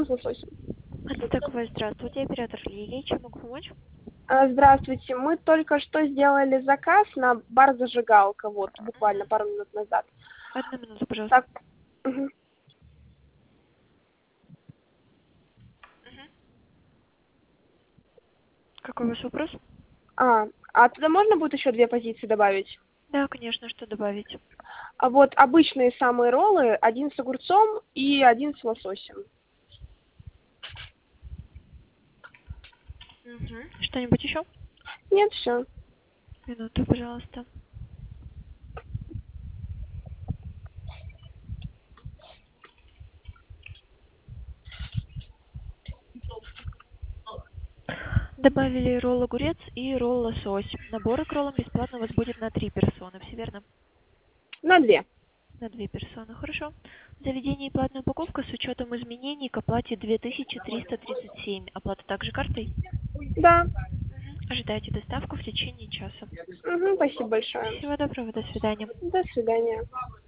Лососем. Ацтековая, здравствуйте, оператор Лилия, чем могу помочь? Здравствуйте. Мы только что сделали заказ на бар-зажигалка, вот, буквально пару минут назад. Одну минуту, пожалуйста. Так, мгм. Какой ваш вопрос? А туда можно будет еще 2 позиции добавить? Да, конечно, что добавить? А вот обычные самые роллы, один с огурцом и один с лососем. Что-нибудь еще? Нет, все. Минуту, пожалуйста. Добавили ролл огурец и ролл лосось. Наборы к роллам бесплатно у вас будет на 3 персоны, все верно? На 2. На 2 персоны, хорошо. Заведение и платная упаковка с учетом изменений к оплате 2337. Оплата также картой? Да. Ожидайте доставку в течение часа. Спасибо большое. Всего доброго, до свидания. До свидания.